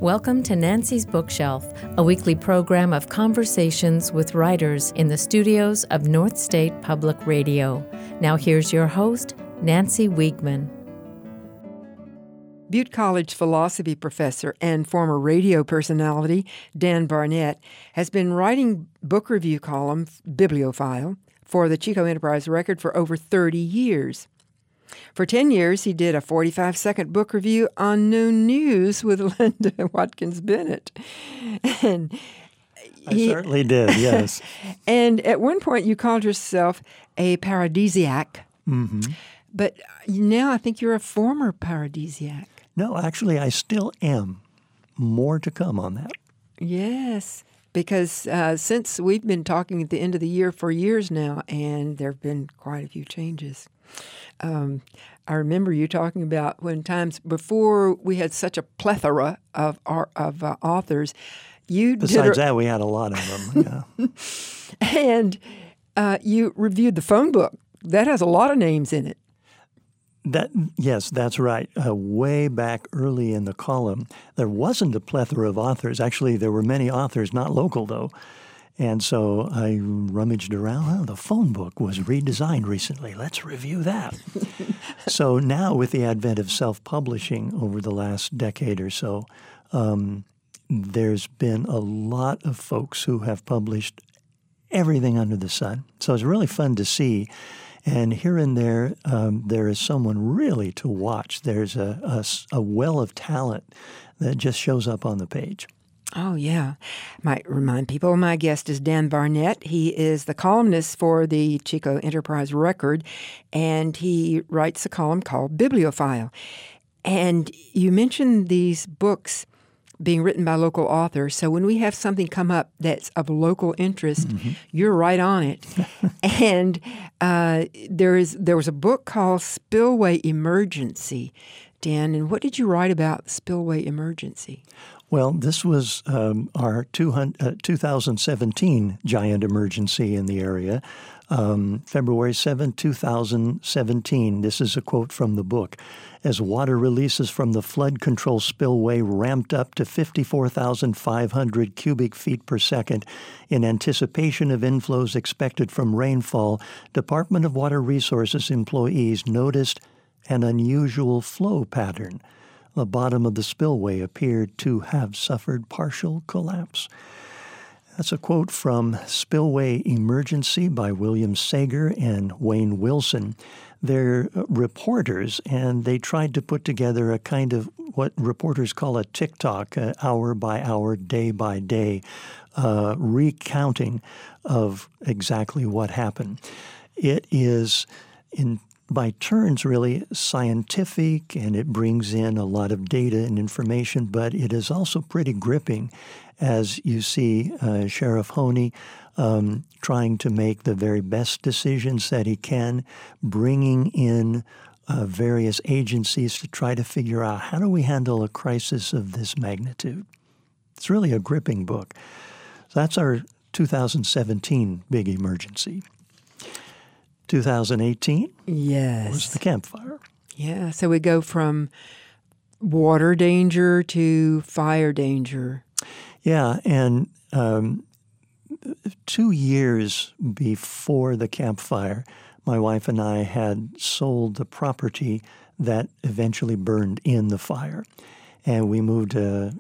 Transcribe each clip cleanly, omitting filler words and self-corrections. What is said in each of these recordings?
Welcome to Nancy's Bookshelf, a weekly program of conversations with writers in the studios of North State Public Radio. Now here's your host, Nancy Wiegman. Butte College philosophy professor and former radio personality Dan Barnett has been writing book review column, Bibliophile, for the Chico Enterprise Record for over 30 years. For 10 years, he did a 45-second book review on Noon News with Linda Watkins Bennett. And I certainly did, yes. And at one point, you called yourself a paradisiac. Mm-hmm. But now I think you're a former paradisiac. No, actually, I still am. More to come on that. Yes, because since we've been talking at the end of the year for years now, and there have been quite a few changes. I remember you talking about when times before we had such a plethora of authors. Besides that, we had a lot of them. Yeah. And you reviewed the phone book. That has a lot of names in it. Yes, that's right. Way back early in the column, there wasn't a plethora of authors. Actually, there were many authors, not local, though. And so I rummaged around. Oh, the phone book was redesigned recently. Let's review that. So now with the advent of self-publishing over the last decade or so, there's been a lot of folks who have published everything under the sun. So it's really fun to see. And here and there, there is someone really to watch. There's a well of talent that just shows up on the page. Oh, yeah. Might remind people, my guest is Dan Barnett. He is the columnist for the Chico Enterprise Record, and he writes a column called Bibliophile. And you mentioned these books being written by local authors. So when we have something come up that's of local interest, you're right on it. And there was a book called Spillway Emergency. Dan, and what did you write about Spillway Emergency? Well, this was our 2017 giant emergency in the area, February 7, 2017. This is a quote from the book. As water releases from the flood control spillway ramped up to 54,500 cubic feet per second in anticipation of inflows expected from rainfall, Department of Water Resources employees noticed an unusual flow pattern. The bottom of the spillway appeared to have suffered partial collapse. That's a quote from Spillway Emergency by William Sager and Wayne Wilson. They're reporters, and they tried to put together a kind of what reporters call a tick-tock, hour by hour, day by day, recounting of exactly what happened. It is by turns really scientific, and it brings in a lot of data and information, but it is also pretty gripping as you see Sheriff Honey trying to make the very best decisions that he can, bringing in various agencies to try to figure out how do we handle a crisis of this magnitude. It's really a gripping book. So that's our 2017 big emergency. 2018 was the Camp Fire. Yeah, so we go from water danger to fire danger. Yeah, and 2 years before the Camp Fire, my wife and I had sold the property that eventually burned in the fire. And we moved, a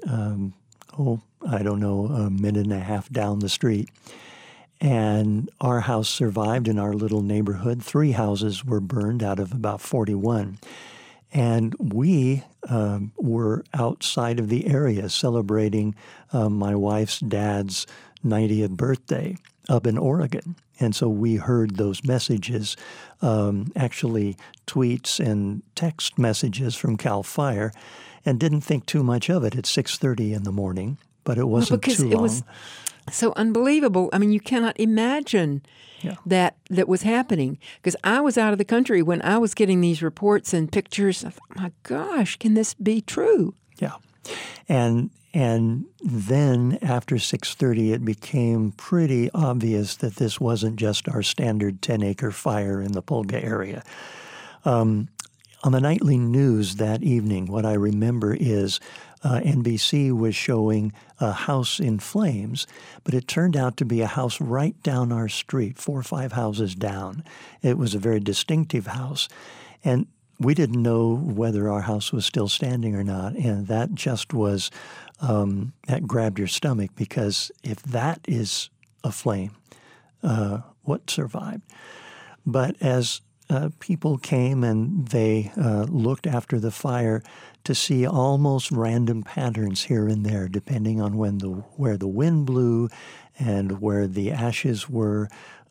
minute and a half down the street. And our house survived in our little neighborhood. 3 houses were burned out of about 41. And we were outside of the area celebrating my wife's dad's 90th birthday up in Oregon. And so we heard those messages, actually tweets and text messages from CAL FIRE, and didn't think too much of it at 6:30 in the morning, but it wasn't too long. It was so unbelievable. I mean, you cannot imagine that was happening. Because I was out of the country when I was getting these reports and pictures. I thought, my gosh, can this be true? Yeah. And then after 6:30, it became pretty obvious that this wasn't just our standard 10-acre fire in the Pulga area. On the nightly news that evening, what I remember is NBC was showing a house in flames, but it turned out to be a house right down our street, 4 or 5 houses down. It was a very distinctive house, and we didn't know whether our house was still standing or not, and that just was, that grabbed your stomach, because if that is a flame, what survived? But as people came and they looked after the fire to see almost random patterns here and there, depending on where the wind blew and where the ashes were,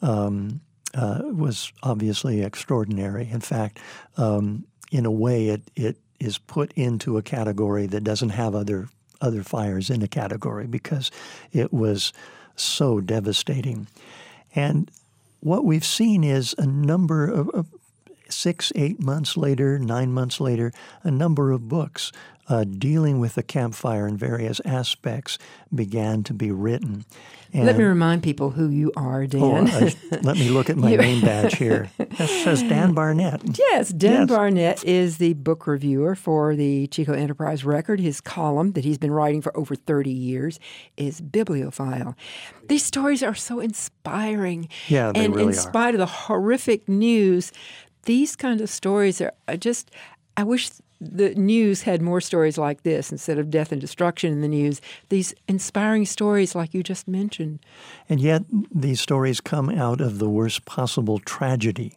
was obviously extraordinary. In fact, in a way, it is put into a category that doesn't have other fires in a category, because it was so devastating. And what we've seen is a number of 6, 8 months later, 9 months later, a number of books dealing with the campfire in various aspects began to be written. And let me remind people who you are, Dan. Let me look at my name badge here. It says Dan Barnett. Yes, Dan Barnett is the book reviewer for the Chico Enterprise Record. His column that he's been writing for over 30 years is Bibliophile. These stories are so inspiring. Yeah, they and really in spite of the horrific news, these kinds of stories are just, I wish the news had more stories like this instead of death and destruction in the news. These inspiring stories like you just mentioned. And yet these stories come out of the worst possible tragedy.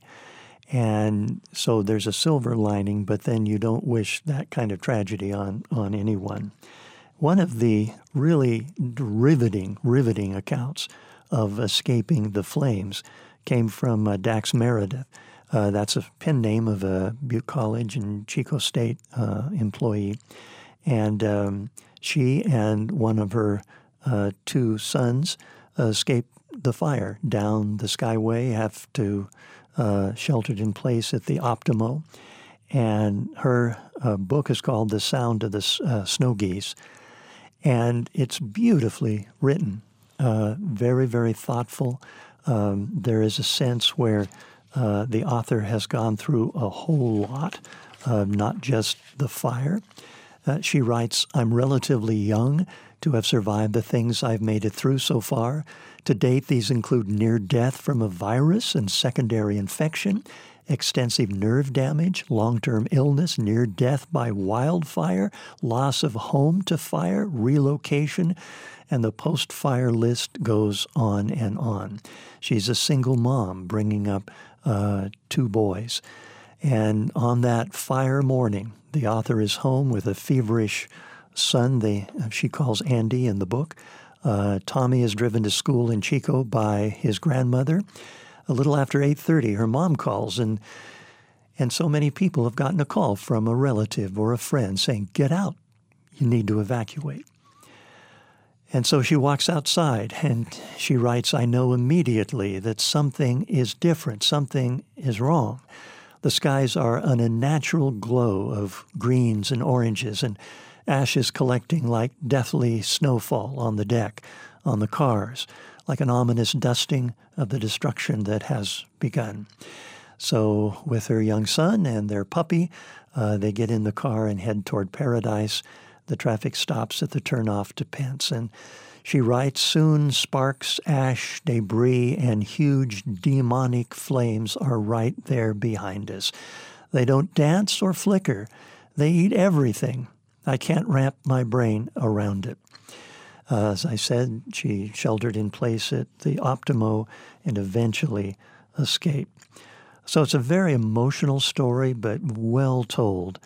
And so there's a silver lining, but then you don't wish that kind of tragedy on anyone. One of the really riveting accounts of escaping the flames came from Dax Meredith. That's a pen name of a Butte College and Chico State employee. And she and one of her 2 sons escaped the fire down the Skyway, have to sheltered in place at the Optimo. And her book is called The Sound of the Snow Geese. And it's beautifully written, very, very thoughtful. There is a sense where the author has gone through a whole lot, not just the fire. She writes, "I'm relatively young to have survived the things I've made it through so far. To date, these include near death from a virus and secondary infection, extensive nerve damage, long-term illness, near death by wildfire, loss of home to fire, relocation, and the post-fire list goes on and on." She's a single mom bringing up 2 boys. And on that fire morning, the author is home with a feverish son she calls Andy in the book. Tommy is driven to school in Chico by his grandmother. A little after 8:30, her mom calls, and so many people have gotten a call from a relative or a friend saying, "Get out, you need to evacuate." And so she walks outside, and she writes, "I know immediately that something is different, something is wrong. The skies are an unnatural glow of greens and oranges, and ashes collecting like deathly snowfall on the deck, on the cars, like an ominous dusting of the destruction that has begun." So with her young son and their puppy, they get in the car and head toward Paradise. The traffic stops at the turnoff to Pence. And she writes, "Soon sparks, ash, debris, and huge demonic flames are right there behind us. They don't dance or flicker. They eat everything. I can't wrap my brain around it." As I said, she sheltered in place at the Optimo and eventually escaped. So it's a very emotional story, but well told.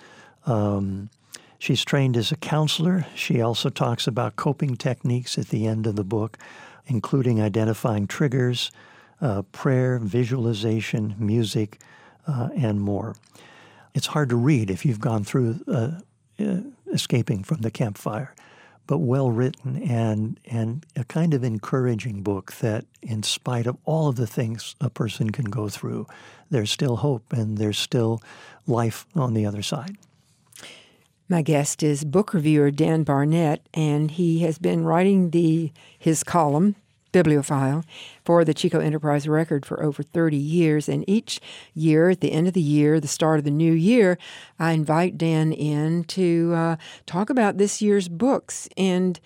She's trained as a counselor. She also talks about coping techniques at the end of the book, including identifying triggers, prayer, visualization, music, and more. It's hard to read if you've gone through escaping from the campfire, but well written and a kind of encouraging book that, in spite of all of the things a person can go through, there's still hope and there's still life on the other side. My guest is book reviewer Dan Barnett, and he has been writing his column, bibliophile for the Chico Enterprise Record for over 30 years. And each year, at the end of the year, the start of the new year, I invite Dan in to talk about this year's books. And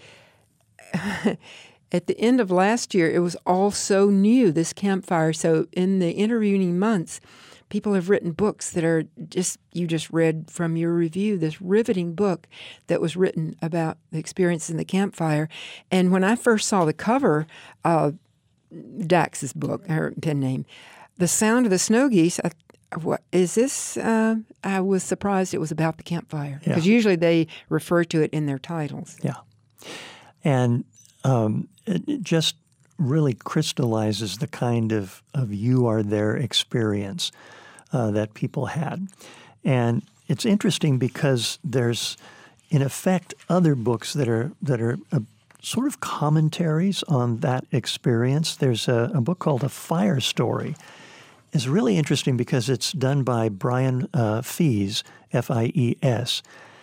at the end of last year, it was all so new, this campfire. So in the intervening months, people have written books that are you just read from your review, this riveting book that was written about the experience in the campfire. And when I first saw the cover of Dax's book, her pen name, The Sound of the Snow Geese, what is this? I was surprised it was about the campfire, because usually they refer to it in their titles. Yeah. And it just really crystallizes the kind of you are there experience that people had. And it's interesting because there's, in effect, other books that are sort of commentaries on that experience. There's a book called A Fire Story. It's really interesting because it's done by Brian Fies, F-I-E-S.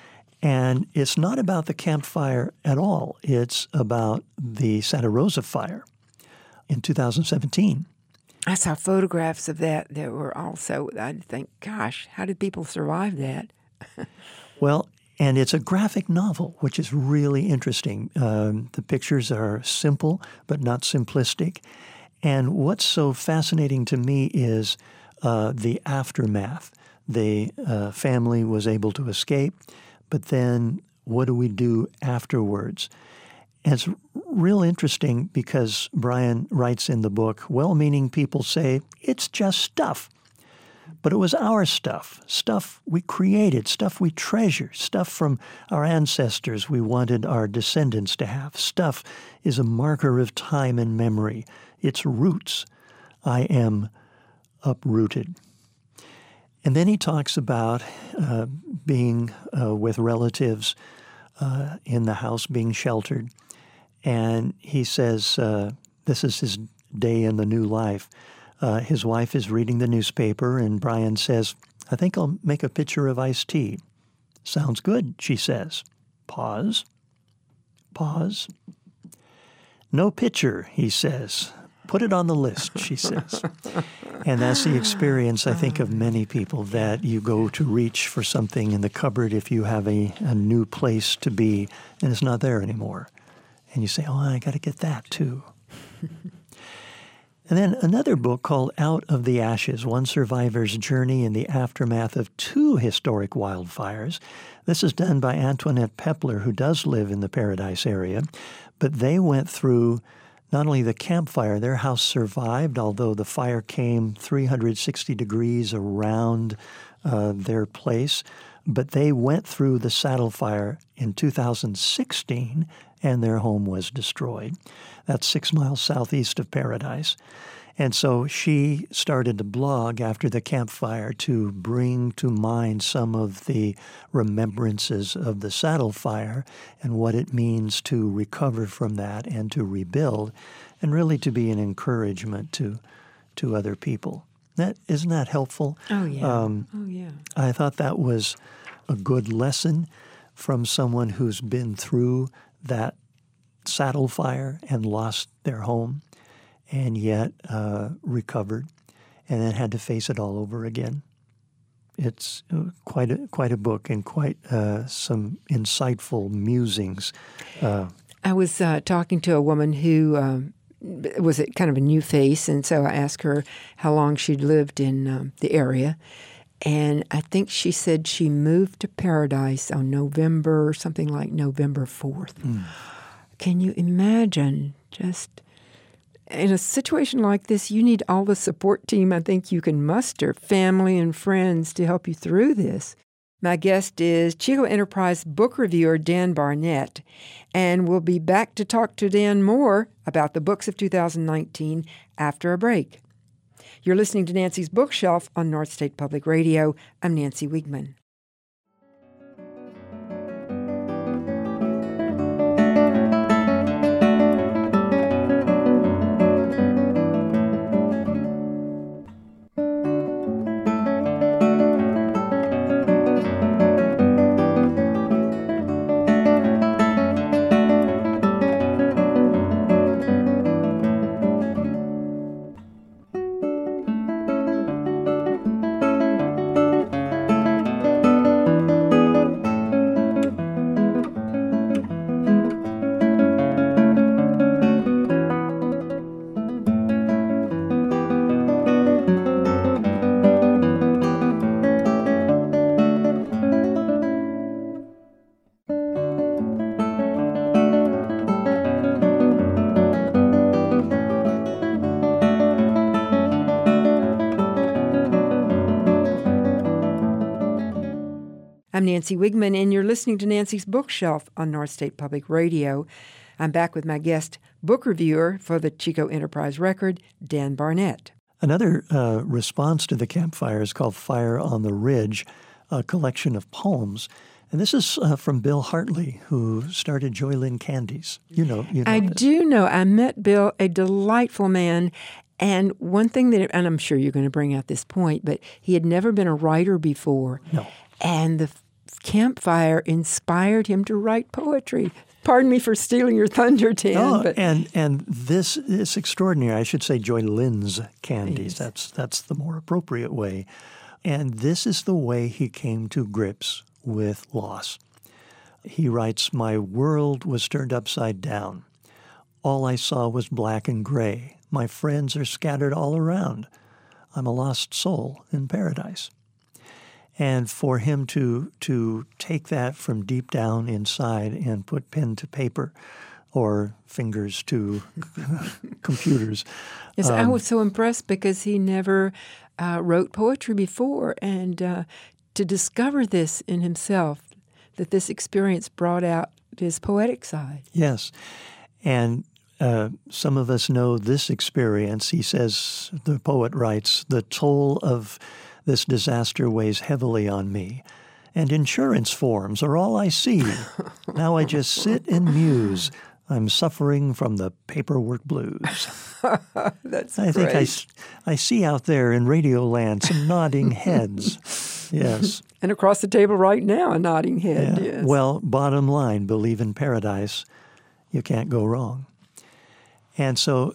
And it's not about the campfire at all. It's about the Santa Rosa fire in 2017. I saw photographs of that were also, I think, gosh, how did people survive that? Well, and it's a graphic novel, which is really interesting. The pictures are simple, but not simplistic. And what's so fascinating to me is the aftermath. The family was able to escape, but then what do we do afterwards? And it's real interesting because Brian writes in the book, well-meaning people say, it's just stuff. But it was our stuff we created, stuff we treasure, stuff from our ancestors we wanted our descendants to have. Stuff is a marker of time and memory. Its roots. I am uprooted. And then he talks about being with relatives in the house, being sheltered. And he says this is his day in the new life. His wife is reading the newspaper, and Brian says, I think I'll make a pitcher of iced tea. Sounds good, she says. Pause. Pause. No pitcher, he says. Put it on the list, she says. And that's the experience, I think, of many people, that you go to reach for something in the cupboard if you have a new place to be, and it's not there anymore. And you say, oh, I got to get that too. And then another book called Out of the Ashes, One Survivor's Journey in the Aftermath of Two Historic Wildfires. This is done by Antoinette Pepler, who does live in the Paradise area. But they went through not only the campfire, their house survived, although the fire came 360 degrees around their place. But they went through the Saddle Fire in 2016, and their home was destroyed. That's 6 miles southeast of Paradise. And so she started a blog after the campfire to bring to mind some of the remembrances of the Saddle Fire and what it means to recover from that and to rebuild, and really to be an encouragement to other people. Isn't that helpful? Oh, yeah. I thought that was a good lesson from someone who's been through that Saddle Fire and lost their home, and yet recovered, and then had to face it all over again. It's quite a book, and quite some insightful musings. I was talking to a woman who was kind of a new face, and so I asked her how long she'd lived in the area. And I think she said she moved to Paradise on something like November 4th. Mm. Can you imagine, just in a situation like this, you need all the support team I think you can muster, family and friends, to help you through this. My guest is Chico Enterprise book reviewer Dan Barnett, and we'll be back to talk to Dan more about the books of 2019 after a break. You're listening to Nancy's Bookshelf on North State Public Radio. I'm Nancy Wiegman. Nancy Wigman, and you're listening to Nancy's Bookshelf on North State Public Radio. I'm back with my guest, book reviewer for the Chico Enterprise Record, Dan Barnett. Another response to the campfire is called Fire on the Ridge, a collection of poems. And this is from Bill Hartley, who started Joy Lynn Candies. You know I this. do know. I met Bill, a delightful man. And one thing that, and I'm sure you're going to bring out this point, but he had never been a writer before. No. And the campfire inspired him to write poetry. Pardon me for stealing your thunder, Dan. Oh, but and this is extraordinary. I should say Joy Lynn's Candies. Yes. That's the more appropriate way. And this is the way he came to grips with loss. He writes, "My world was turned upside down. All I saw was black and gray. My friends are scattered all around. I'm a lost soul in paradise." And for him to take that from deep down inside and put pen to paper or fingers to computers. yes, I was so impressed because he never wrote poetry before. And to discover this in himself, that this experience brought out his poetic side. Yes. And some of us know this experience. He says, the poet writes, "The toll of this disaster weighs heavily on me, and insurance forms are all I see. Now I just sit and muse. I'm suffering from the paperwork blues." That's I great. think I see out there in Radioland some nodding heads. Yes. And across the table right now, a nodding head. Yeah. Yes. Well, bottom line, believe in paradise. You can't go wrong. And so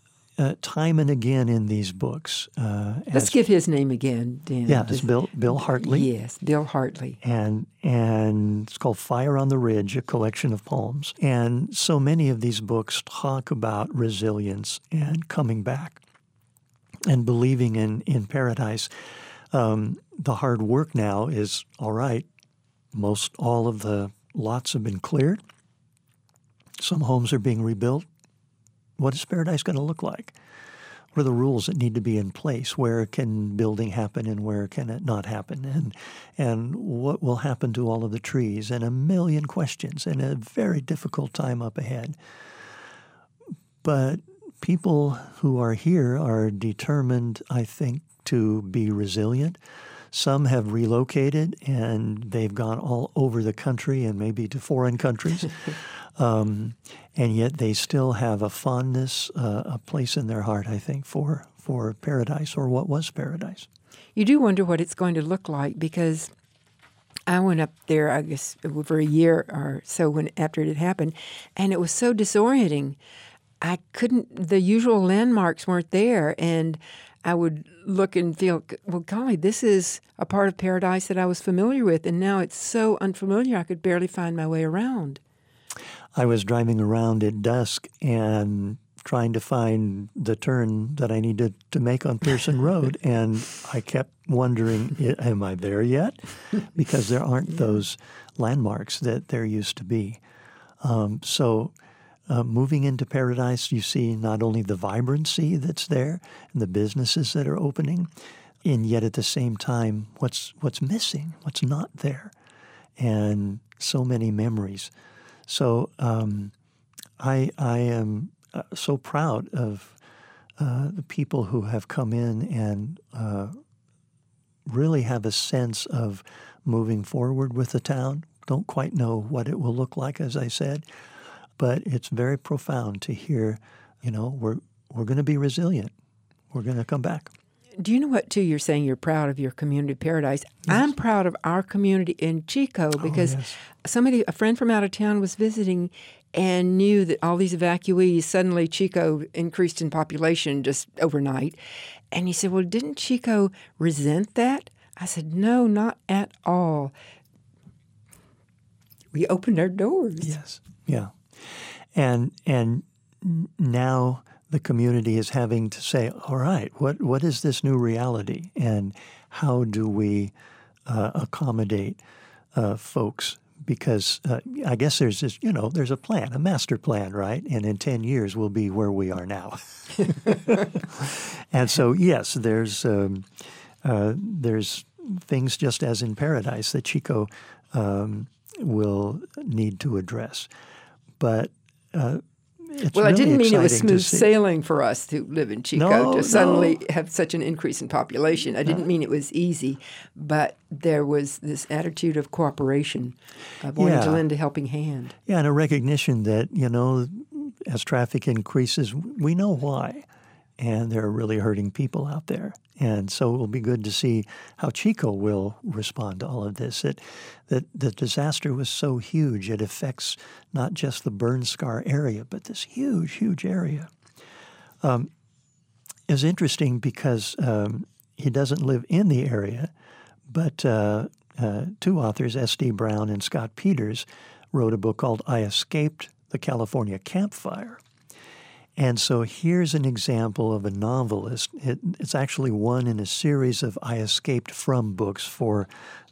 time and again in these books. Let's give his name again, Dan. Yeah, it's Bill Hartley. Yes, Bill Hartley. And it's called Fire on the Ridge, a collection of poems. And so many of these books talk about resilience and coming back and believing in paradise. The hard work now is, all right, most all of the lots have been cleared. Some homes are being rebuilt. What is paradise going to look like? What are the rules that need to be in place? Where can building happen and where can it not happen? And what will happen to all of the trees? And a million questions and a very difficult time up ahead. But people who are here are determined, I think, to be resilient. Some have relocated and they've gone all over the country and maybe to foreign countries. And yet they still have a fondness, a place in their heart, I think, for paradise or what was paradise. You do wonder what it's going to look like because I went up there, I guess, for a year or so after it had happened, and it was so disorienting. The usual landmarks weren't there, and I would look and feel, well, golly, this is a part of paradise that I was familiar with, and now it's so unfamiliar I could barely find my way around. I was driving around at dusk and trying to find the turn that I needed to make on Pearson Road, and I kept wondering, am I there yet? Because there aren't those landmarks that there used to be. So moving into paradise, you see not only the vibrancy that's there and the businesses that are opening, and yet at the same time, what's missing, what's not there, and so many memories. So I am so proud of the people who have come in and really have a sense of moving forward with the town. Don't quite know what it will look like, as I said, but it's very profound to hear, we're going to be resilient. We're going to come back. Do you know what, too, you're saying you're proud of your community paradise? Yes. I'm proud of our community in Chico because a friend from out of town was visiting and knew that all these evacuees, suddenly Chico increased in population just overnight. And he said, well, didn't Chico resent that? I said, no, not at all. We opened our doors. Yes, yeah. And now the community is having to say, all right, what is this new reality, and how do we accommodate folks? Because I guess there's this, there's a plan, a master plan, right? And in 10 years, we'll be where we are now. And so, yes, there's things just as in paradise that Chico will need to address. But it's well, really I didn't mean it was exciting to smooth see. sailing for us who live in Chico No, to suddenly no. have such an increase in population. I didn't mean it was easy, but there was this attitude of cooperation, of wanting to Yeah. lend a helping hand. Yeah, and a recognition that, as traffic increases, we know why. And there are really hurting people out there. And so it will be good to see how Chico will respond to all of this. That the disaster was so huge, it affects not just the burn scar area, but this huge, huge area. It's interesting because he doesn't live in the area, but two authors, S.D. Brown and Scott Peters, wrote a book called I Escaped the California Campfire. And so here's an example of a novelist. It's actually one in a series of I Escaped From books for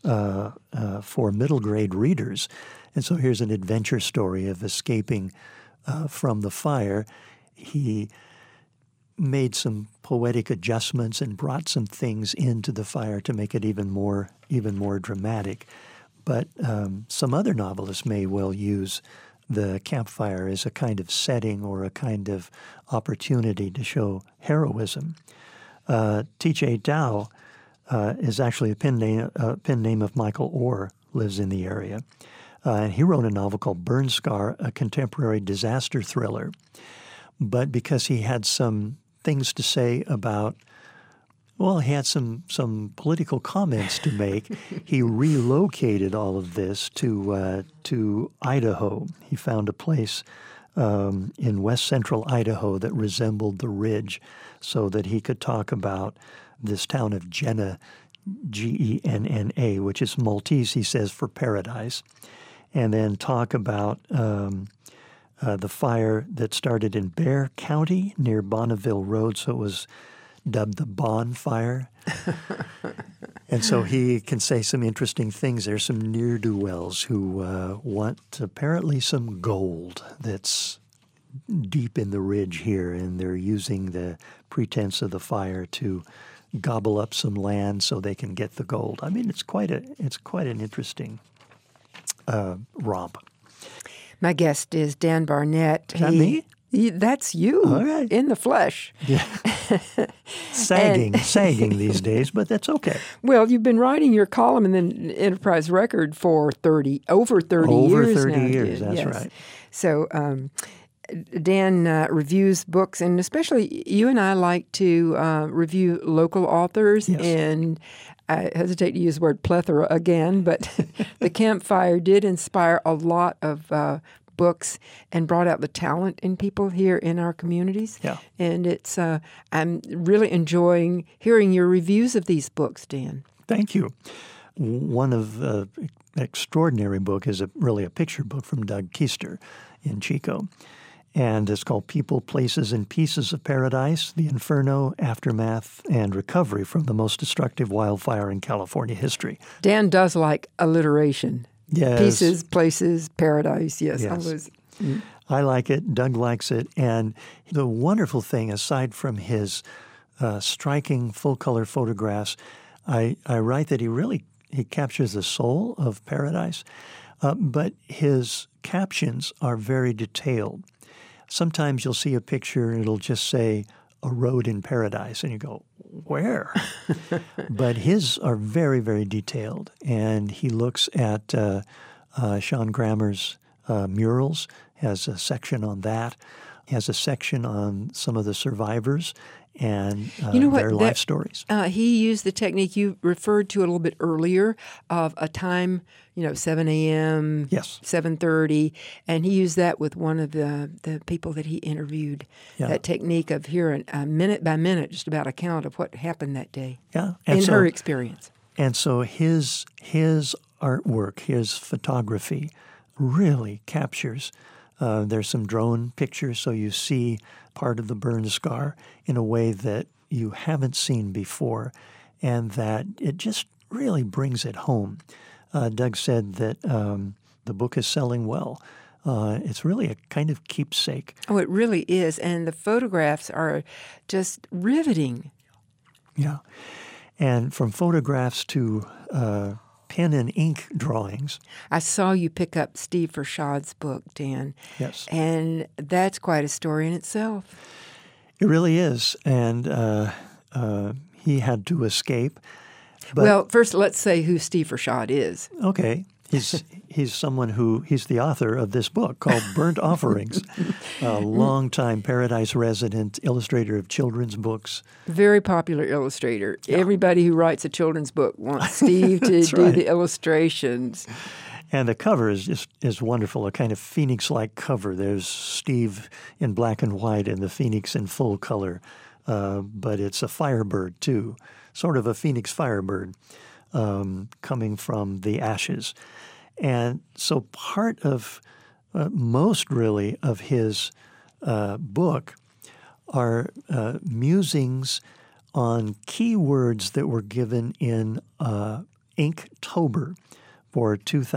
middle grade readers. And so here's an adventure story of escaping from the fire. He made some poetic adjustments and brought some things into the fire to make it even more dramatic. But some other novelists may well use the campfire as a kind of setting or a kind of opportunity to show heroism. T.J. Dow is actually a pen name of Michael Orr, lives in the area. And he wrote a novel called Burn Scar, a contemporary disaster thriller. But because he had some things to say about, he had some political comments to make. He relocated all of this to Idaho. He found a place in west central Idaho that resembled the ridge so that he could talk about this town of Genna, Genna, which is Maltese, he says, for paradise, and then talk about the fire that started in Bear County near Bonneville Road, so it was dubbed the Bonfire. And so he can say some interesting things. There's some ne'er-do-wells who want apparently some gold that's deep in the ridge here, and they're using the pretense of the fire to gobble up some land so they can get the gold. I mean, it's quite an interesting romp. My guest is Dan Barnett. Is that me? That's you, All right. in the flesh. Yeah. sagging these days, but that's okay. Well, you've been writing your column in the Enterprise Record for over 30 years now. Over 30 years, Dan. that's Yes. right. So Dan reviews books, and especially you and I like to review local authors. Yes. And I hesitate to use the word plethora again, but The Campfire did inspire a lot of books and brought out the talent in people here in our communities. Yeah. And it's I'm really enjoying hearing your reviews of these books, Dan. Thank you. One of the extraordinary book is really a picture book from Doug Keister in Chico. And it's called People, Places, and Pieces of Paradise, The Inferno, Aftermath, and Recovery from the Most Destructive Wildfire in California History. Dan does like alliteration. Yes. Pieces, places, paradise. Yes. Yes. All those. I like it. Doug likes it. And the wonderful thing, aside from his striking full-color photographs, I write that he captures the soul of paradise, but his captions are very detailed. Sometimes you'll see a picture and it'll just say, a road in paradise, and you go, where? But his are very, very detailed, and he looks at Sean Grammer's murals, has a section on that. He has a section on some of the survivors and their life stories. He used the technique you referred to a little bit earlier of a time, 7 a.m., Yes. 7:30, and he used that with one of the people that he interviewed, Yeah. that technique of hearing a minute-by-minute just about account of what happened that day Yeah. in her experience. And so his artwork, his photography really captures. There's some drone pictures, so you see part of the burn scar in a way that you haven't seen before, and that it just really brings it home. Doug said that the book is selling well. It's really a kind of keepsake. Oh, it really is, and the photographs are just riveting. Yeah. And from photographs to pen and ink drawings. I saw you pick up Steve Fershad's book, Dan. Yes. And that's quite a story in itself. It really is. And he had to escape. But, well, first, let's say who Steve Fershad is. Okay. He's someone he's the author of this book called Burnt Offerings, a longtime Paradise resident, illustrator of children's books. Very popular illustrator. Yeah. Everybody who writes a children's book wants Steve to do the illustrations. And the cover is wonderful, a kind of phoenix-like cover. There's Steve in black and white and the phoenix in full color, but it's a firebird too, sort of a phoenix firebird. Coming from the ashes. And so part of, most really, of his book are musings on key words that were given in Inktober for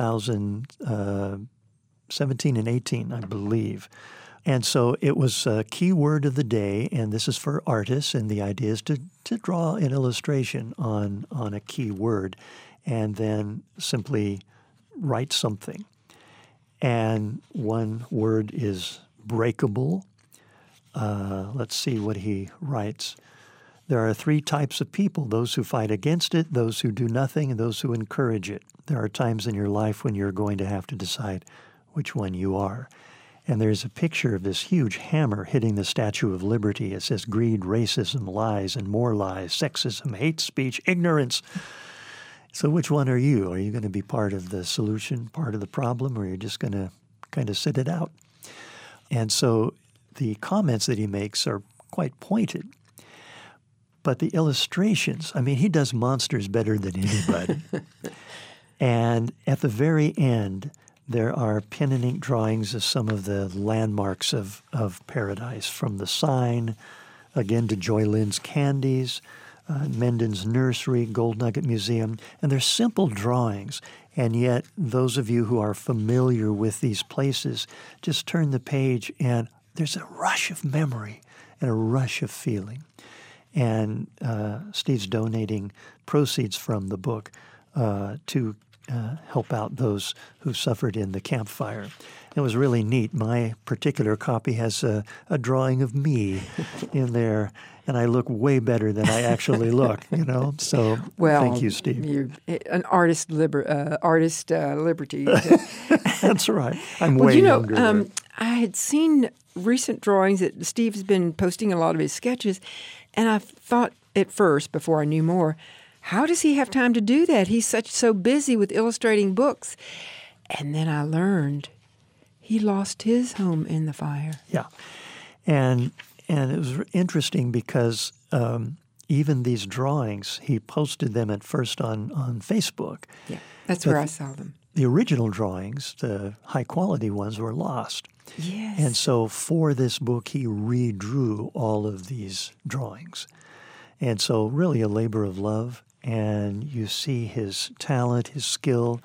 2017 and 18, I believe. And so it was a key word of the day, and this is for artists, and the idea is to draw an illustration on a key word and then simply write something. And one word is breakable. Let's see what he writes. There are 3 types of people, those who fight against it, those who do nothing, and those who encourage it. There are times in your life when you're going to have to decide which one you are. And there's a picture of this huge hammer hitting the Statue of Liberty. It says greed, racism, lies, and more lies, sexism, hate speech, ignorance. So which one are you? Are you going to be part of the solution, part of the problem, or are you just going to kind of sit it out? And so the comments that he makes are quite pointed. But the illustrations, I mean, he does monsters better than anybody. And at the very end, there are pen and ink drawings of some of the landmarks of Paradise, from the sign, again to Joy Lynn's Candies, Menden's Nursery, Gold Nugget Museum. And they're simple drawings, and yet those of you who are familiar with these places just turn the page and there's a rush of memory and a rush of feeling. And Steve's donating proceeds from the book to help out those who suffered in the campfire. It was really neat. My particular copy has a drawing of me in there, and I look way better than I actually look, you know? So thank you, Steve. You're an artist liberty. That's right. I'm way younger. I had seen recent drawings that Steve's been posting a lot of his sketches, and I thought at first, before I knew more, how does he have time to do that? He's so busy with illustrating books. And then I learned he lost his home in the fire. Yeah. And it was interesting because even these drawings, he posted them at first on Facebook. Yeah, that's where I saw them. The original drawings, the high-quality ones, were lost. Yes. And so for this book, he redrew all of these drawings. And so really a labor of love. And you see his talent, his skill,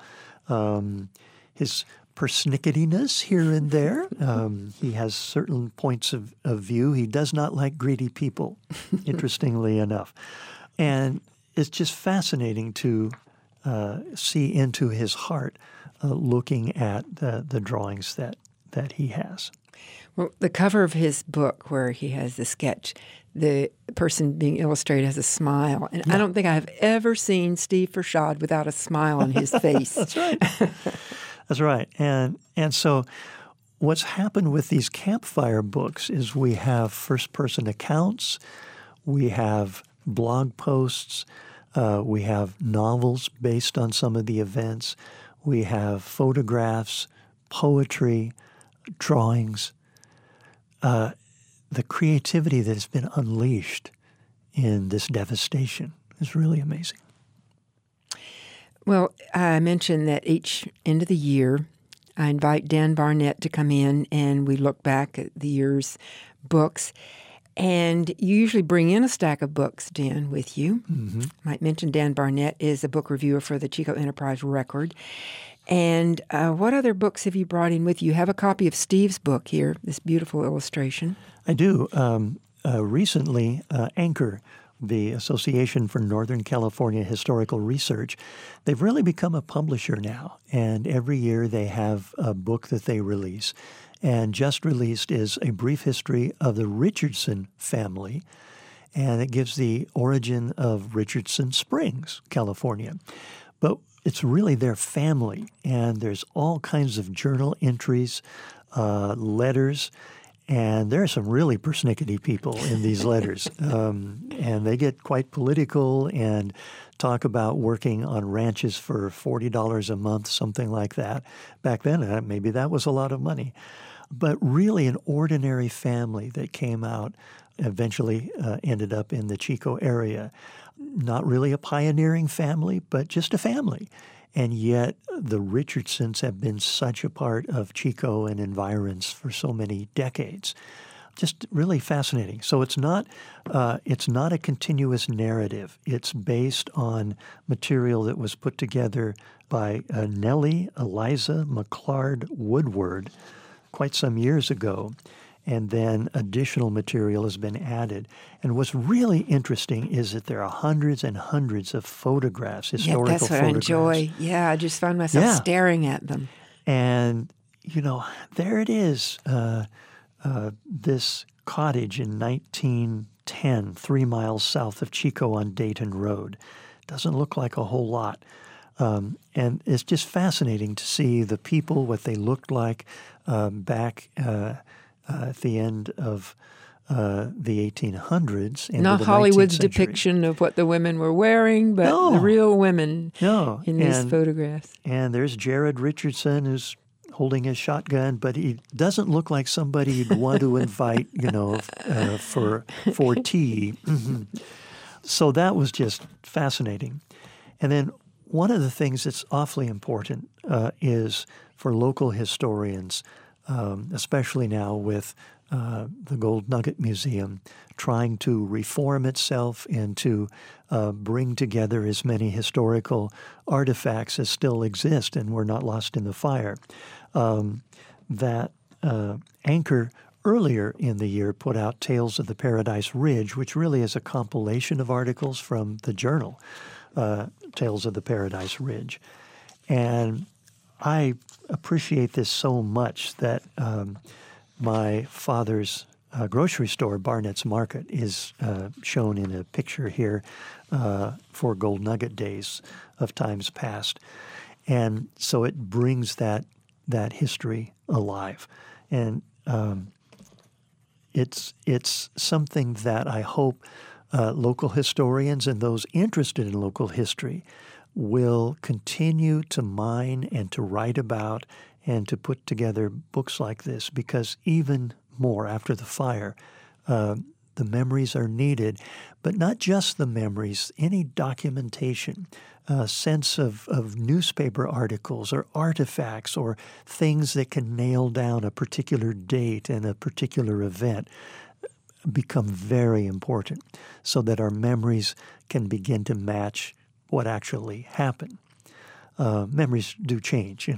his persnicketyness here and there. He has certain points of view. He does not like greedy people, interestingly enough. And it's just fascinating to see into his heart looking at the drawings that he has. Well, the cover of his book where he has the sketch, the person being illustrated has a smile. And yeah. I don't think I have ever seen Steve Fershad without a smile on his face. That's right. That's right. And so what's happened with these campfire books is we have first-person accounts, we have blog posts, we have novels based on some of the events, we have photographs, poetry, drawings. The creativity that has been unleashed in this devastation is really amazing. Well, I mentioned that each end of the year, I invite Dan Barnett to come in and we look back at the year's books. And you usually bring in a stack of books, Dan, with you. Mm-hmm. Might mention Dan Barnett is a book reviewer for the Chico Enterprise Record. And what other books have you brought in with you? You have a copy of Steve's book here, this beautiful illustration. I do. Recently, Anchor the Association for Northern California Historical Research, they've really become a publisher now. And every year they have a book that they release. And just released is A Brief History of the Richardson Family. And it gives the origin of Richardson Springs, California. But it's really their family. And there's all kinds of journal entries, letters. And there are some really persnickety people in these letters. And they get quite political and talk about working on ranches for $40 a month, something like that. Back then, maybe that was a lot of money. But really an ordinary family that came out, eventually ended up in the Chico area. Not really a pioneering family, but just a family. And yet the Richardsons have been such a part of Chico and environs for so many decades. Just really fascinating. So it's not a continuous narrative. It's based on material that was put together by Nellie Eliza McClard Woodward quite some years ago. And then additional material has been added. And what's really interesting is that there are hundreds and hundreds of photographs, historical photographs. Yeah, that's what I enjoy. Yeah, I just find myself staring at them. And, there it is, this cottage in 1910, 3 miles south of Chico on Dayton Road. Doesn't look like a whole lot. And it's just fascinating to see the people, what they looked like back at the end of the 1800s. Not Hollywood's depiction of what the women were wearing, but the real women in these photographs. And there's Jared Richardson, who's holding his shotgun, but he doesn't look like somebody you'd want to invite, for tea. Mm-hmm. So that was just fascinating. And then one of the things that's awfully important is for local historians, especially now with the Gold Nugget Museum, trying to reform itself and to bring together as many historical artifacts as still exist and were not lost in the fire. That Anchor earlier in the year put out Tales of the Paradise Ridge, which really is a compilation of articles from the journal, Tales of the Paradise Ridge. And I appreciate this so much that my father's grocery store, Barnett's Market, is shown in a picture here for Gold Nugget days of times past. And so it brings that history alive. And it's something that I hope local historians and those interested in local history will continue to mine and to write about and to put together books like this, because even more after the fire, the memories are needed, but not just the memories, any documentation, sense of newspaper articles or artifacts or things that can nail down a particular date and a particular event become very important so that our memories can begin to match what actually happened. Memories do change,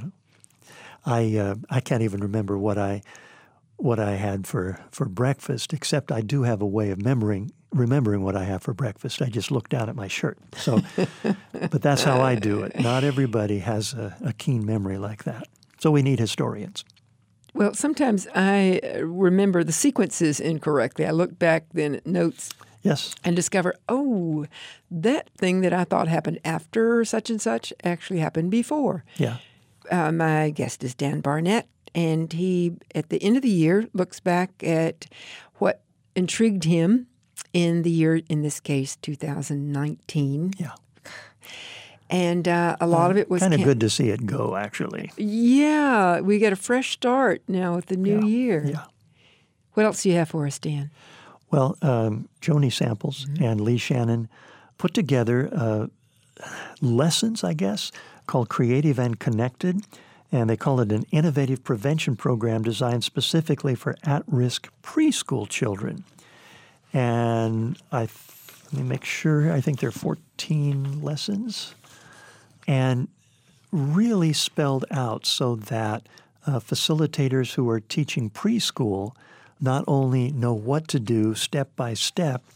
I can't even remember what I had for breakfast, except I do have a way of remembering what I have for breakfast. I just look down at my shirt. So, but that's how I do it. Not everybody has a keen memory like that. So we need historians. Well, sometimes I remember the sequences incorrectly. I look back then at notes. Yes. And discover, that thing that I thought happened after such and such actually happened before. Yeah. My guest is Dan Barnett, and he, at the end of the year, looks back at what intrigued him in the year, in this case, 2019. Yeah. And a lot of it was kind of good to see it go, actually. Yeah. We get a fresh start now with the new year. Yeah. What else do you have for us, Dan? Well, Joni Samples and Lee Shannon put together lessons, I guess, called Creative and Connected, and they call it an innovative prevention program designed specifically for at-risk preschool children. And let me make sure, I think there are 14 lessons, and really spelled out so that facilitators who are teaching preschool not only know what to do step by step,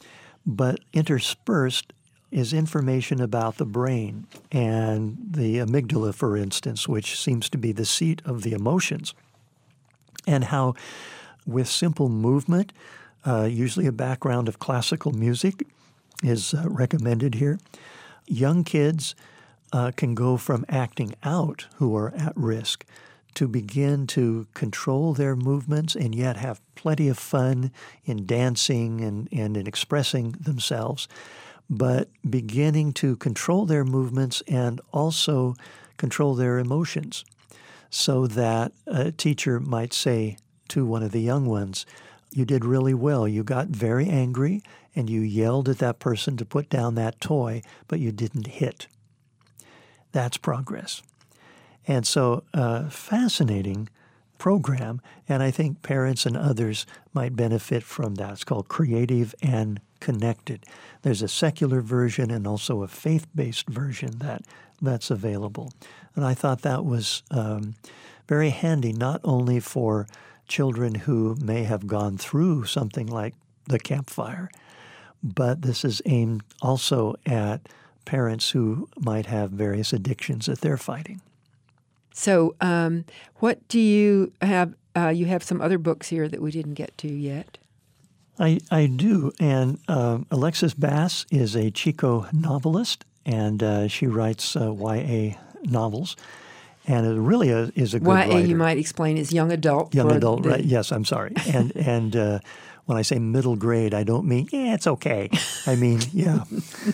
but interspersed is information about the brain and the amygdala, for instance, which seems to be the seat of the emotions, and how with simple movement, usually a background of classical music is recommended here, young kids can go from acting out who are at risk to begin to control their movements and yet have plenty of fun in dancing and in expressing themselves, but beginning to control their movements and also control their emotions, so that a teacher might say to one of the young ones, "You did really well. You got very angry and you yelled at that person to put down that toy, but you didn't hit." That's progress. And so fascinating program, and I think parents and others might benefit from that. It's called Creative and Connected. There's a secular version and also a faith-based version that's available. And I thought that was very handy, not only for children who may have gone through something like the campfire, but this is aimed also at parents who might have various addictions that they're fighting. So what do you have? You have some other books here that we didn't get to yet. I do, and Alexis Bass is a Chico novelist, and she writes YA novels, and it really is a good YA, writer. you might explain, is young adult. Young adult, right? Yes, I'm sorry. And when I say middle grade, I don't mean, it's okay. I mean, yeah.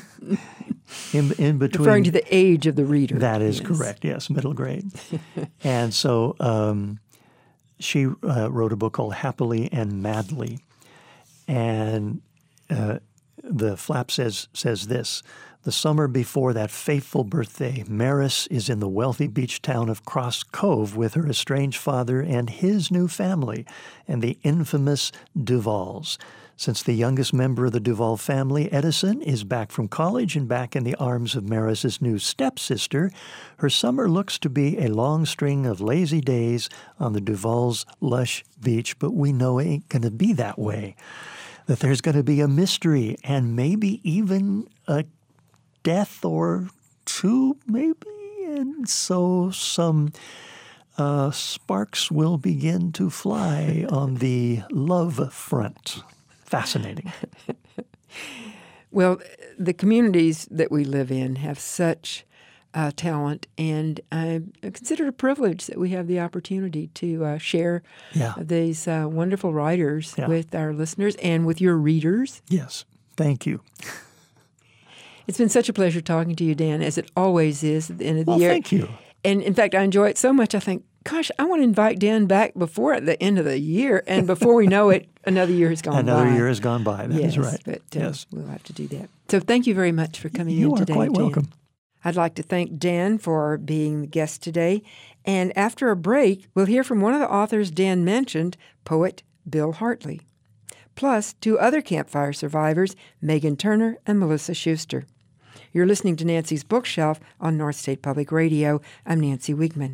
In between. Referring to the age of the reader. That is correct, yes, middle grade. And so she wrote a book called Happily and Madly. And the flap says this: "The summer before that fateful birthday, Maris is in the wealthy beach town of Cross Cove with her estranged father and his new family and the infamous Duvals. Since the youngest member of the Duval family, Edison, is back from college and back in the arms of Maris's new stepsister, her summer looks to be a long string of lazy days on the Duval's lush beach, but we know it ain't going to be that way. That there's going to be a mystery and maybe even a death or two, maybe, and so some sparks will begin to fly on the love front." Fascinating. Well, the communities that we live in have such talent, and I consider it a privilege that we have the opportunity to share these wonderful writers with our listeners and with your readers. Yes, thank you. It's been such a pleasure talking to you, Dan, as it always is at the end of the year. Thank you. And in fact, I enjoy it so much, I think, gosh, I want to invite Dan back before at the end of the year. And before we know it, another year has gone by. Another year has gone by. That is right. But we'll have to do that. So thank you very much for coming in today, You are quite Dan. welcome. I'd like to thank Dan for being the guest today. And after a break, we'll hear from one of the authors Dan mentioned, poet Bill Hartley. Plus, two other campfire survivors, Megan Turner and Melissa Schuster. You're listening to Nancy's Bookshelf on North State Public Radio. I'm Nancy Wiegman.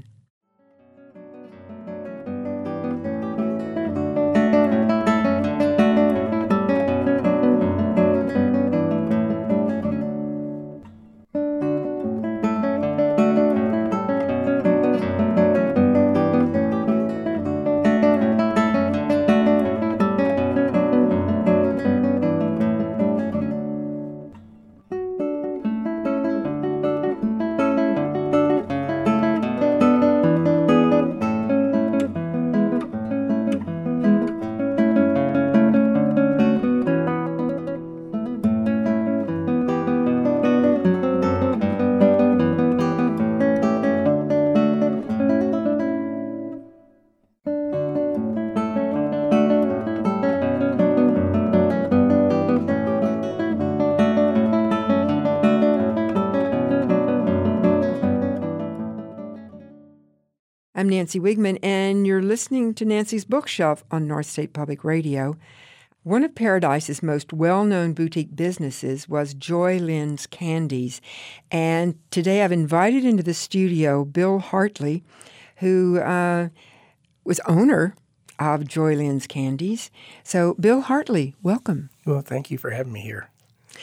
I'm Nancy Wiegman, and you're listening to Nancy's Bookshelf on North State Public Radio. One of Paradise's most well-known boutique businesses was Joy Lynn's Candies, and today I've invited into the studio Bill Hartley, who was owner of Joy Lynn's Candies. So, Bill Hartley, welcome. Well, thank you for having me here.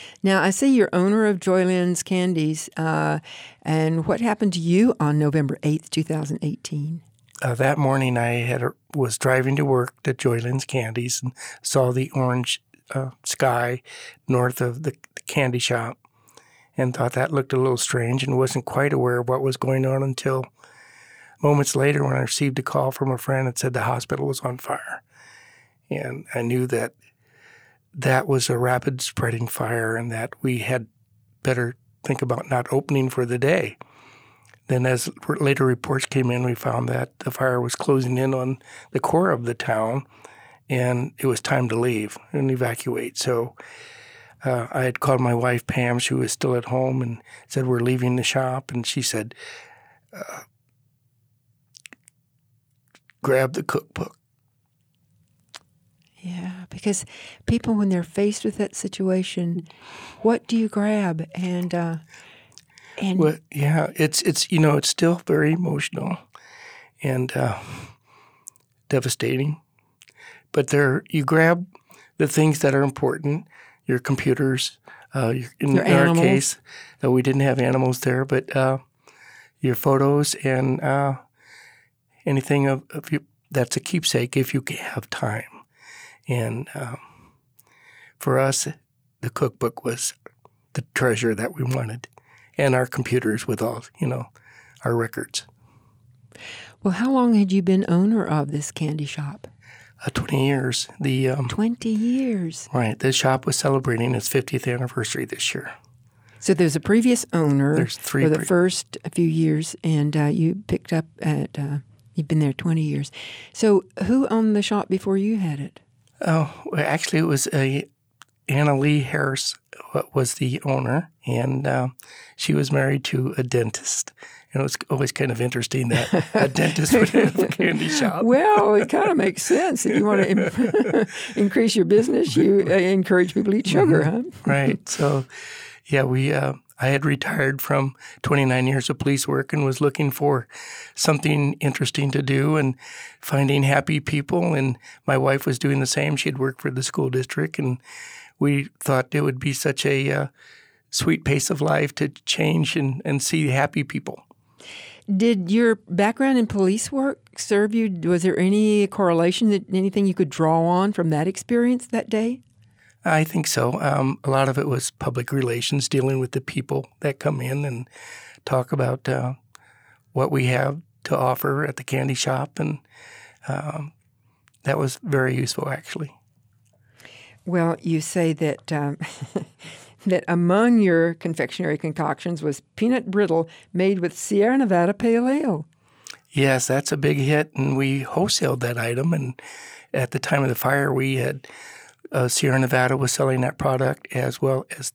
Now, I see you're owner of Joyland's Candies, and what happened to you on November 8th, 2018? That morning, I was driving to work at Joyland's Candies and saw the orange sky north of the candy shop and thought that looked a little strange and wasn't quite aware of what was going on until moments later when I received a call from a friend that said the hospital was on fire. And I knew that was a rapid spreading fire and that we had better think about not opening for the day. Then as later reports came in, we found that the fire was closing in on the core of the town and it was time to leave and evacuate. So I had called my wife, Pam. She was still at home and said, we're leaving the shop. And she said, grab the cookbook. Yeah, because people, when they're faced with that situation, what do you grab? And well, yeah, it's it's still very emotional and devastating. But you grab the things that are important, your computers, in our case, we didn't have animals there, but your photos and anything of you that's a keepsake if you have time. And for us, the cookbook was the treasure that we wanted, and our computers with all, our records. Well, how long had you been owner of this candy shop? 20 years. 20 years. Right. The shop was celebrating its 50th anniversary this year. So there's a previous owner There's three for the first few years, and you picked up at, you've been there 20 years. So who owned the shop before you had it? Oh, actually, it was Anna Lee Harris was the owner, and she was married to a dentist. And it was always kind of interesting that a dentist would have a candy shop. Well, it kind of makes sense. If you want to increase your business, you encourage people to eat sugar, huh? Right. So, yeah, I had retired from 29 years of police work and was looking for something interesting to do and finding happy people. And my wife was doing the same. She had worked for the school district, and we thought it would be such a sweet pace of life to change and see happy people. Did your background in police work serve you? Was there any correlation, anything you could draw on from that experience that day? I think so. A lot of it was public relations, dealing with the people that come in and talk about what we have to offer at the candy shop, and that was very useful, actually. Well, you say that that among your confectionery concoctions was peanut brittle made with Sierra Nevada Pale Ale. Yes, that's a big hit, and we wholesaled that item. And at the time of the fire, we had Sierra Nevada was selling that product as well as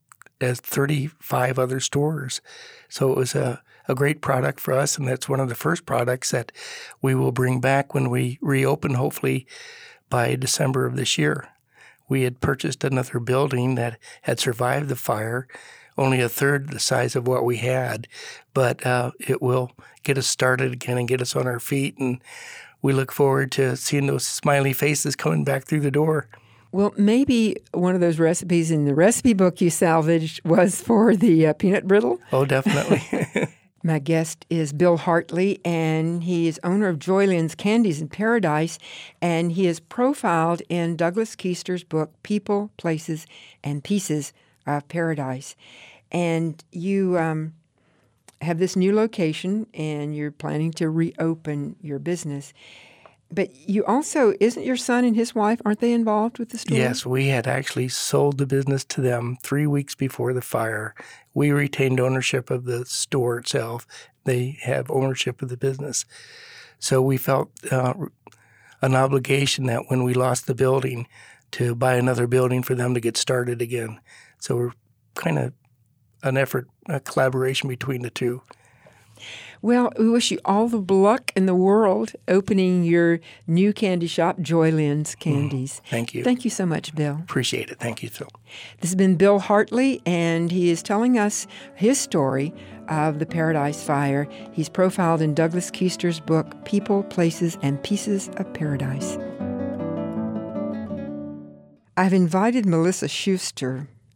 35 other stores. So it was a great product for us, and that's one of the first products that we will bring back when we reopen, hopefully by December of this year. We had purchased another building that had survived the fire, only a third the size of what we had, but it will get us started again and get us on our feet, and we look forward to seeing those smiley faces coming back through the door. Well, maybe one of those recipes in the recipe book you salvaged was for the peanut brittle? Oh, definitely. My guest is Bill Hartley, and he is owner of Joyland's Candies in Paradise, and he is profiled in Douglas Keister's book, People, Places, and Pieces of Paradise. And you have this new location, and you're planning to reopen your business. But you also, isn't your son and his wife, aren't they involved with the store? Yes, we had actually sold the business to them 3 weeks before the fire. We retained ownership of the store itself. They have ownership of the business. So we felt an obligation that when we lost the building to buy another building for them to get started again. So we're kind of an effort, a collaboration between the two. Well, we wish you all the luck in the world opening your new candy shop, Joyland's Candies. Thank you. Thank you so much, Bill. Appreciate it. Thank you, Phil. This has been Bill Hartley, and he is telling us his story of the Paradise Fire. He's profiled in Douglas Keister's book, People, Places, and Pieces of Paradise. I've invited Melissa Schuster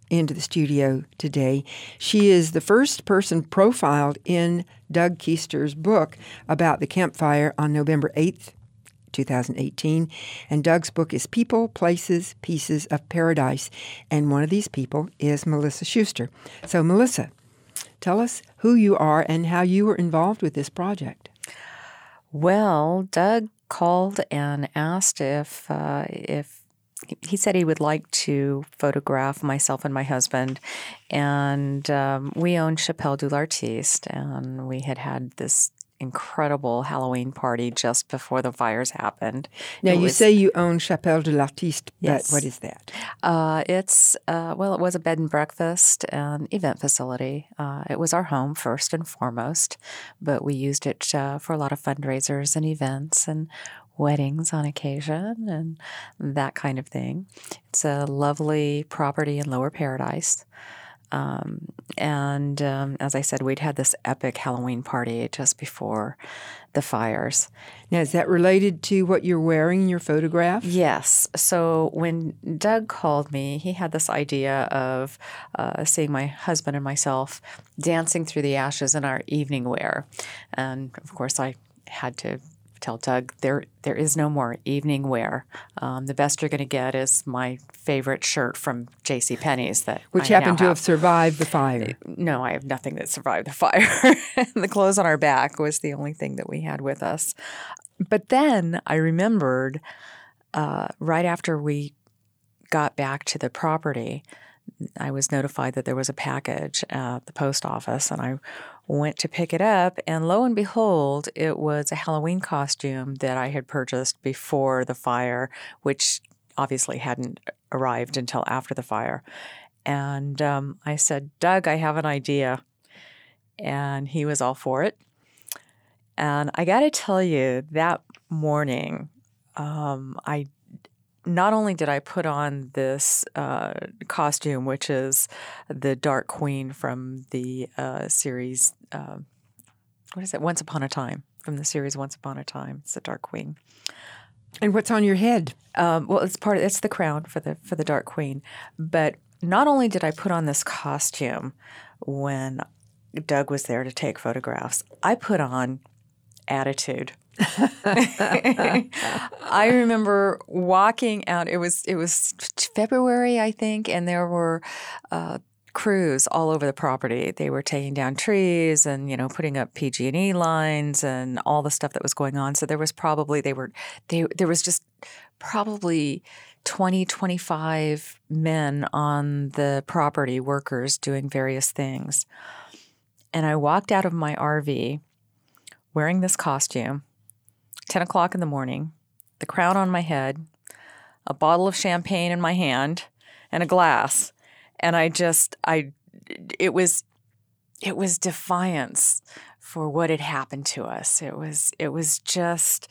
into the studio today. She is the first person profiled in Doug Keister's book about the campfire on November 8th, 2018. And Doug's book is People, Places, Pieces of Paradise. And one of these people is Melissa Schuster. So, Melissa, tell us who you are and how you were involved with this project. Well, Doug called and asked if he said he would like to photograph myself and my husband, and we owned Chapelle de l'Artiste, and we had this incredible Halloween party just before the fires happened. Now, you say you own Chapelle de l'Artiste, yes. But what is that? It was a bed and breakfast and event facility. It was our home first and foremost, but we used it for a lot of fundraisers and events and weddings on occasion and that kind of thing. It's a lovely property in Lower Paradise. As I said, we'd had this epic Halloween party just before the fires. Now, is that related to what you're wearing in your photograph? Yes. So when Doug called me, he had this idea of seeing my husband and myself dancing through the ashes in our evening wear. And, of course, I had to tell Doug, there is no more evening wear. The best you're going to get is my favorite shirt from JCPenney's which happened to have survived the fire. No, I have nothing that survived the fire. The clothes on our back was the only thing that we had with us. But then I remembered right after we got back to the property, I was notified that there was a package at the post office, and I went to pick it up, and lo and behold, it was a Halloween costume that I had purchased before the fire, which obviously hadn't arrived until after the fire. And I said, Doug, I have an idea. And he was all for it. And I got to tell you, that morning, not only did I put on this costume, which is the Dark Queen from the series, Once Upon a Time, from the series Once Upon a Time. It's the Dark Queen. And what's on your head? It's the crown for the Dark Queen. But not only did I put on this costume when Doug was there to take photographs, I put on attitude. I remember walking out. It was February, I think, and there were crews all over the property. They were taking down trees and putting up PG&E lines and all the stuff that was going on. So there was probably there was just probably 20, 25 men on the property, workers doing various things. And I walked out of my RV wearing this costume. 10 o'clock in the morning, the crown on my head, a bottle of champagne in my hand, and a glass. And it was defiance for what had happened to us. It was just,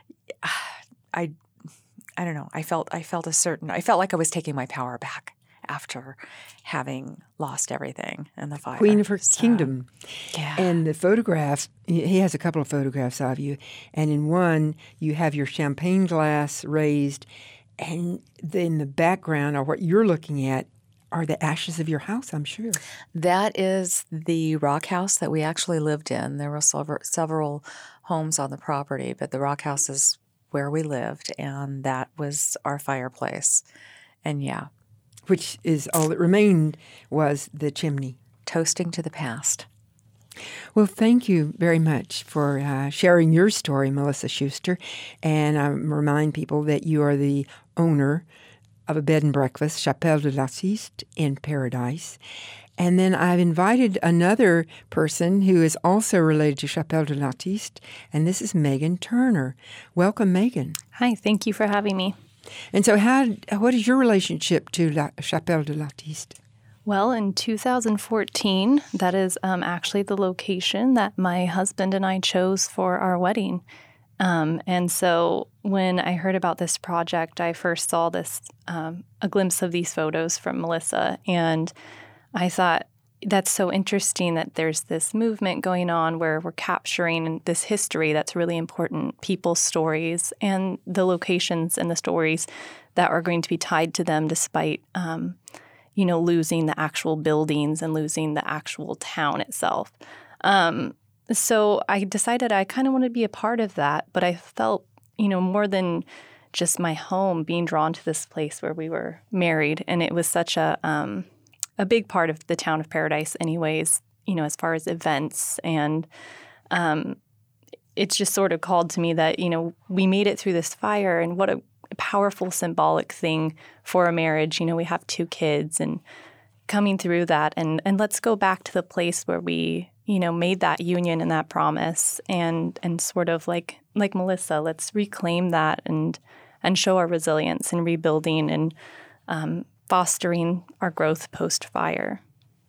I don't know. I felt like I was taking my power back after having lost everything in the fire. Queen of her kingdom. Yeah. And the photograph, he has a couple of photographs of you, and in one you have your champagne glass raised, and in the background, or what you're looking at, are the ashes of your house, I'm sure. That is the rock house that we actually lived in. There were several homes on the property, but the rock house is where we lived, and that was our fireplace. And yeah. Which is all that remained was the chimney. Toasting to the past. Well, thank you very much for sharing your story, Melissa Schuster. And I remind people that you are the owner of a bed and breakfast, Chapelle de l'Artiste in Paradise. And then I've invited another person who is also related to Chapelle de l'Artiste, and this is Megan Turner. Welcome, Megan. Hi, thank you for having me. And so what is your relationship to Chapelle de l'Artiste? Well, in 2014, that is actually the location that my husband and I chose for our wedding. And so when I heard about this project, I first saw a glimpse of these photos from Melissa, and I thought, that's so interesting that there's this movement going on where we're capturing this history that's really important, people's stories and the locations and the stories that are going to be tied to them despite, losing the actual buildings and losing the actual town itself. So I decided I kind of wanted to be a part of that, but I felt, more than just my home, being drawn to this place where we were married. And it was such a big part of the town of Paradise anyways, as far as events. And it's just sort of called to me that, we made it through this fire, and what a powerful symbolic thing for a marriage. We have 2 kids, and coming through that, and let's go back to the place where we, made that union and that promise, and sort of like Melissa, let's reclaim that and show our resilience and rebuilding and fostering our growth post-fire.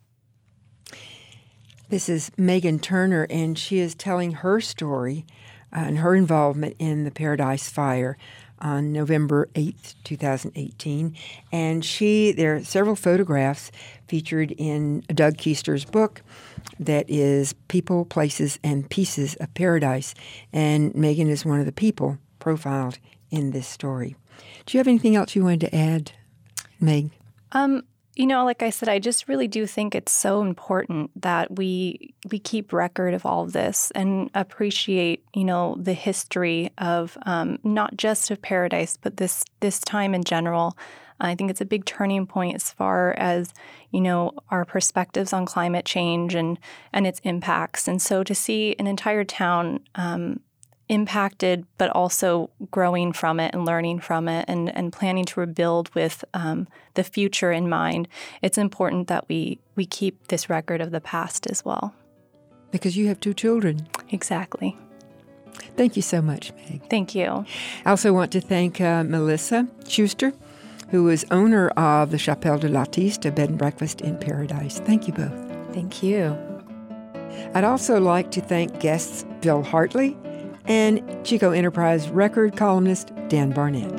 This is Megan Turner, and she is telling her story and her involvement in the Paradise Fire on November 8th, 2018. And there are several photographs featured in Doug Keister's book that is People, Places, and Pieces of Paradise. And Megan is one of the people profiled in this story. Do you have anything else you wanted to add, Meg? Like I said, I just really do think it's so important that we keep record of all of this and appreciate, the history of not just of Paradise, but this time in general. I think it's a big turning point as far as, our perspectives on climate change and its impacts. And so to see an entire town impacted, but also growing from it and learning from it and planning to rebuild with the future in mind, it's important that we keep this record of the past as well. Because you have 2 children. Exactly. Thank you so much, Meg. Thank you. I also want to thank Melissa Schuster, who is owner of the Chapelle de l'Artiste, a bed and breakfast in Paradise. Thank you both. Thank you. I'd also like to thank guests Bill Hartley and Chico Enterprise record columnist Dan Barnett.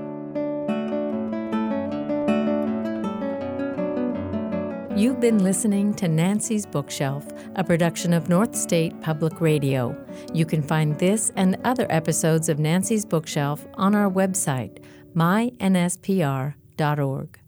You've been listening to Nancy's Bookshelf, a production of North State Public Radio. You can find this and other episodes of Nancy's Bookshelf on our website, mynspr.org.